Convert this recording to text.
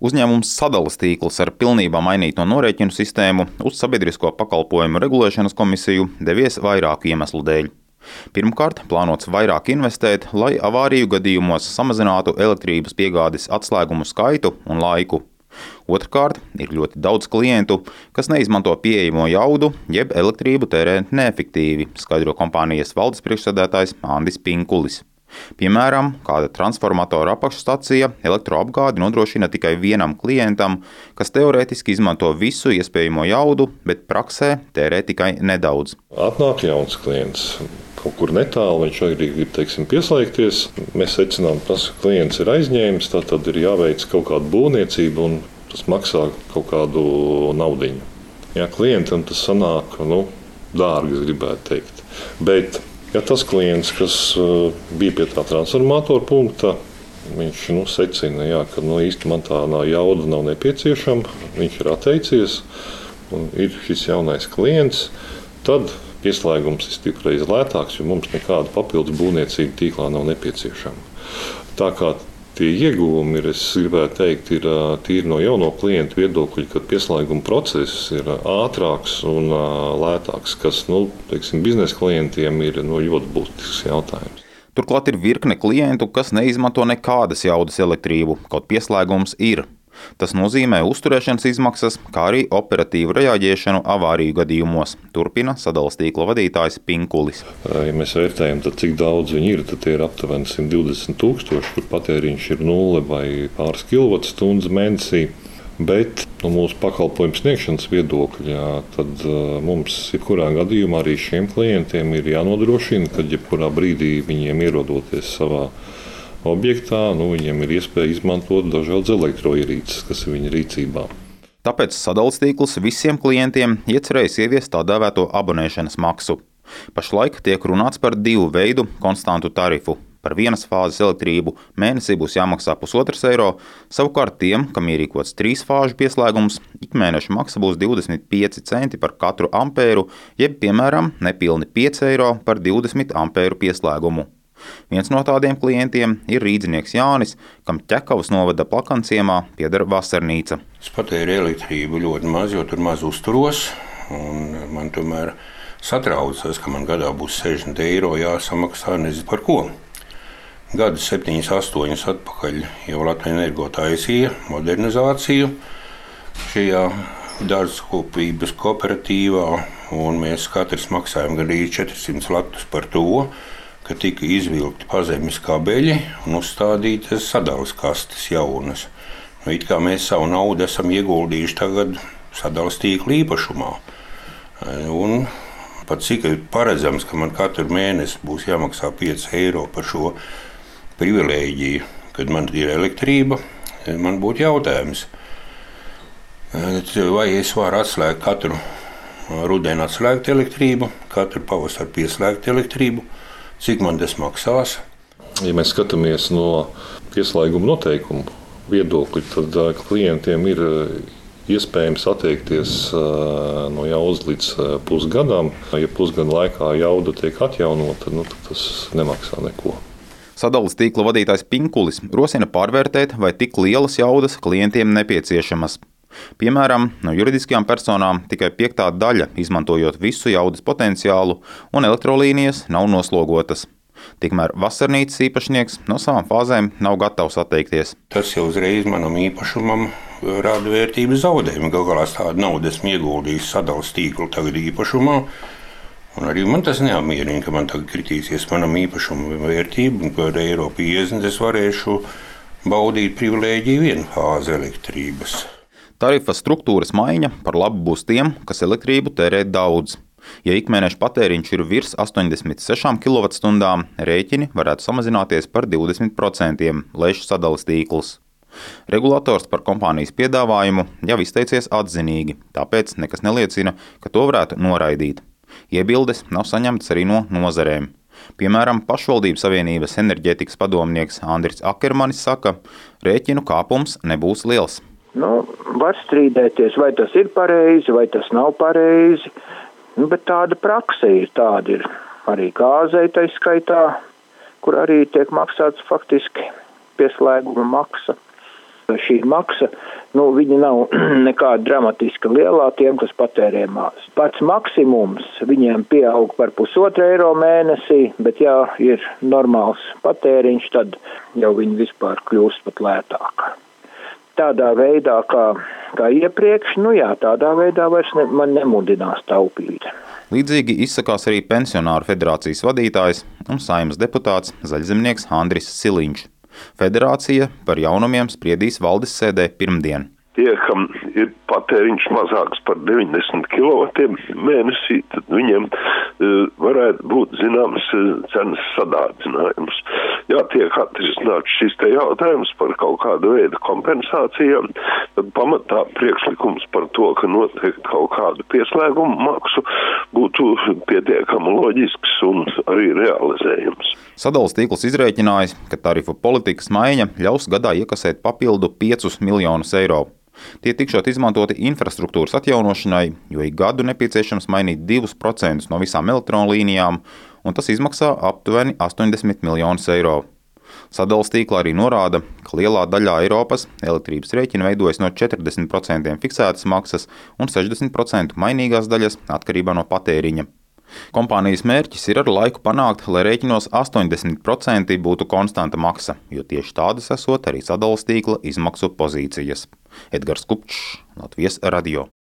Uzņēmums Sadales tīkls ar pilnībā mainīto norēķinu sistēmu uz Sabiedrisko pakalpojumu regulēšanas komisiju devies vairāku iemeslu dēļ. Pirmkārt, plānots vairāk investēt, lai avāriju gadījumos samazinātu elektrības piegādes atslēgumu skaitu un laiku. Otrkārt, ir ļoti daudz klientu, kas neizmanto pieejamo jaudu, jeb elektrību tērē neefektīvi, skaidro kompānijas valdes priekšsēdētājs Andris Pinkulis. Piemēram, kāda transformatora apakšstacija elektroapgādi nodrošina tikai vienam klientam, kas teorētiski izmanto visu iespējamo jaudu, bet praksē tērē tikai nedaudz. Atnāk jauns klients. Kaut kur netālu viņš arī grib, pieslēgties. Mēs secinām, ka tas klients ir aizņēmis, tad ir jāveic kaut kāda būvniecība un tas maksā kaut kādu naudiņu. Jā, klientam tas sanāk, dārgi, es gribētu teikt. Bet ja tas klients, kas bija pie tā transformatora punkta, viņš secina, ka īsti man tā jauda nav nepieciešama, viņš ir atteicies un ir šis jaunais klients, tad pieslēgums ir stipreiz lētāks, jo mums nekāda papildus būvniecība tīklā nav nepieciešama. Tā kā tie ieguvumi ir, es gribētu teikt, ir tīri no jauno klientu viedokļa, kad pieslēguma process ir ātrāks un lētāks, kas, biznesa klientiem ir ļoti būtisks jautājums. Turklāt ir virkne klientu, kas neizmanto nekādas jaudas elektrību, kaut pieslēgums ir. Tas nozīmē uzturēšanas izmaksas, kā arī operatīvu reaģēšanu avāriju gadījumos, turpina Sadales tīkla vadītājs Pinkulis. Ja mēs vērtējam, tad cik daudz viņi ir, tad tie ir aptuveni 120 000, kur patēriņš ir 0 vai pāris kilovatstundas mēnesī. Bet no mūsu pakalpojumu sniegšanas viedokļa, tad mums jebkurā gadījumā arī šiem klientiem ir jānodrošina, ka jebkurā brīdī viņiem ierodoties savā objektā, viņiem ir iespēja izmantot dažādas elektroierīces, kas ir viņa rīcībā. Tāpēc Sadales tīkls visiem klientiem iecerējis ieviest tā dēvēto abonēšanas maksu. Pašlaik tiek runāts par 2 veidu konstantu tarifu. Par vienas fāzes elektrību mēnesī būs jāmaksā 1,5 eiro, savukārt tiem, kam ierīkots 3 fāžu pieslēgums, ikmēneša maksa būs 25 centi par katru ampēru, jeb, piemēram, nepilni 5 eiro par 20 ampēru pieslēgumu. Viens no tādiem klientiem ir rīdzinieks Jānis, kam Ķekavas novada Plakanciemā pieder vasarnīca. Es patēru elektrību ļoti maz, jo tur maz uzturos, un man tomēr satraucas, ka man gadā būs 60 eiro jāsamaksā nezinu par ko. Gadu 7, 8 atpakaļ jau Latvijas Energo taisīja modernizāciju šajā dārzkopības kooperatīvā, un mēs katrs maksājam gandrīz 400 latus par to, ka tika izvilkti pazemes kabeļi un uzstādītas sadales kastes jaunas. It kā mēs savu naudu esam ieguldījuši tagad sadales tīkla īpašumā. Un pat cik ir paredzams, ka man katru mēnesi būs jāmaksā 5 eiro par šo privilēģiju, kad man ir elektrība, man būtu jautājums, vai es varu atslēgt katru rudeni atslēgt elektrību, katru pavasaru pieslēgt elektrību, cik man tas maksās? Ja mēs skatāmies no pieslēguma noteikumu viedokļa, tad klientiem ir iespējams atteikties no jaudas līdz pusgadam. Ja pusgada laikā jauda tiek atjaunota, tad tas nemaksā neko. Sadales tīkla vadītājs Pinkulis rosina pārvērtēt, vai tik lielas jaudas klientiem nepieciešamas. Piemēram, no juridiskajām personām tikai 5. daļa, izmantojot visu jaudas potenciālu, un elektrolīnijas nav noslogotas. Tikmēr vasarnīcas īpašnieks no savām fāzēm nav gatavs atteikties. Tas jau uzreiz manam īpašumam rada vērtības zaudējumu. Galu galā tādu naudu esmu ieguldījis Sadales tīklu tagad īpašumā, un arī man tas neapmierina, ka man tagad kritīsies manam īpašumu vērtību, un par €1,50 es varēšu baudīt privilēģiju vienu fāzi elektrības. Tarifa struktūras maiņa par labu būs tiem, kas elektrību tērē daudz. Ja ikmēneša patēriņš ir virs 86 kWh, rēķini varētu samazināties par 20%, lēš Sadales tīkls. Regulators par kompānijas piedāvājumu jau izteicies atzinīgi, tāpēc nekas neliecina, ka to varētu noraidīt. Iebildes nav saņemtas arī no nozarēm. Piemēram, Pašvaldību savienības enerģētikas padomnieks Andris Akermanis saka, rēķinu kāpums nebūs liels. Var strīdēties, vai tas ir pareizi, vai tas nav pareizi, bet tāda prakse ir. Tāda ir arī gāzei tai skaitā, kur arī tiek maksāts faktiski pieslēguma maksa. Šī maksa, viņa nav nekāda dramatiski lielā tiem, kas patērē maz. Pats maksimums viņiem pieaug par €1,5 mēnesī, bet ja ir normāls patēriņš, tad jau viņi vispār kļūst pat lētāk. Tādā veidā, kā iepriekš, tādā veidā vairs man nemudinās taupīt. Līdzīgi izsakās arī Pensionāru federācijas vadītājs un Saeimas deputāts zaļzemnieks Andris Siliņš. Federācija par jaunumiem spriedīs valdes sēdē pirmdien. Tie, kam ir patēriņš mazāks par 90 kW mēnesī, tad viņiem varētu būt zināms cenas sadārdzinājums. Ja tiek atrisināts šis te jautājums par kaut kādu veidu kompensācijām, tad pamatā priekšlikums par to, ka noteikti kaut kādu pieslēgumu maksu būtu pietiekami loģisks un arī realizējams. Sadales tīkls izrēķinājis, ka tarifu politikas maiņa ļaus gadā iekasēt papildu 5 miljonus eiro. Tie tikšot izmantoti infrastruktūras atjaunošanai, jo ik gadu nepieciešams mainīt 2% no visām elektronlīnijām, un tas izmaksā aptuveni 80 miljonus eiro. Sadales tīklā arī norāda, ka lielā daļā Eiropas elektrības rēķina veidojas no 40% fiksētas maksas un 60% mainīgās daļas atkarībā no patēriņa. Kompānijas mērķis ir ar laiku panākt, lai rēķinos 80% būtu konstanta maksa, jo tieši tādas esot arī sadales tīkla izmaksu pozīcijas. Edgars Kupčs, Latvijas radio.